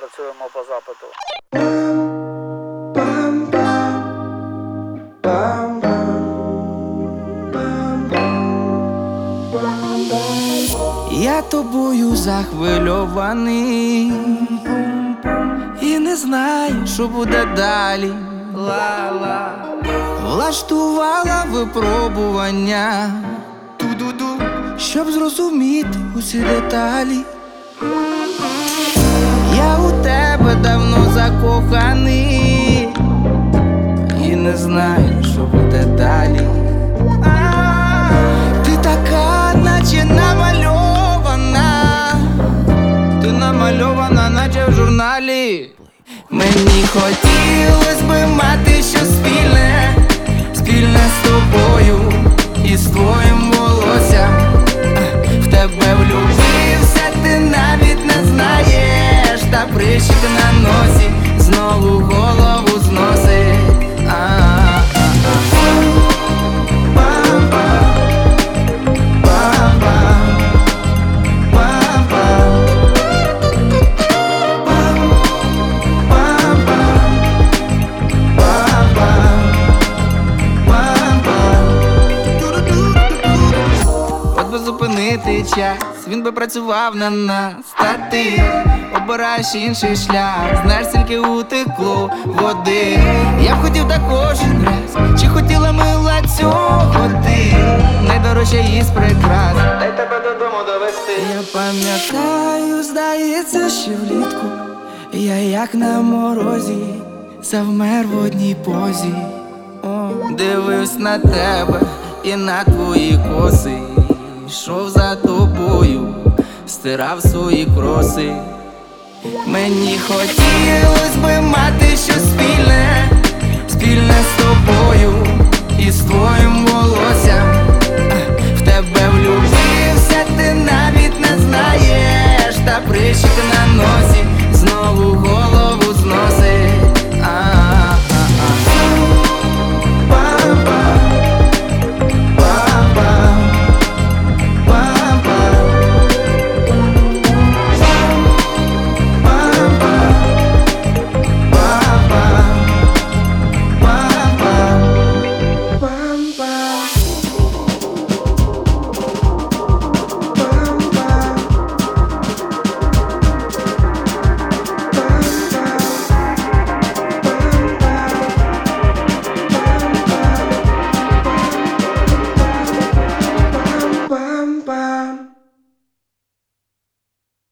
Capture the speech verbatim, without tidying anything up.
Працюємо по запиту. Я тобою захвильований і не знаю, що буде далі. Ла-ла. Влаштувала випробування, ту-ду-ду, щоб зрозуміти усі деталі. Я у тебе давно закоханий і не знаю, що буде далі. Ти така, наче намальована, ти намальована, наче в журналі. Мені хотілось би мати щось спільне, спільне з тобою і з твоїм волоссям. В тебе влюбився, ти навіть не знаєш, та прищик на носі знову голову зносить. Зупинити час, він би працював на нас. Та ти обираєш інший шлях, знаєш, скільки утекло води. Я б хотів також раз, чи хотіла мила цього ти, найдорожча із прикрас, дай тебе додому довести. Я пам'ятаю, здається, що влітку я як на морозі завмер в одній позі. О, дивився на тебе і на твої коси, йшов за тобою, стирав свої кроси. Мені хотілось би мати щось спільне, спільне з тобою і з твоїм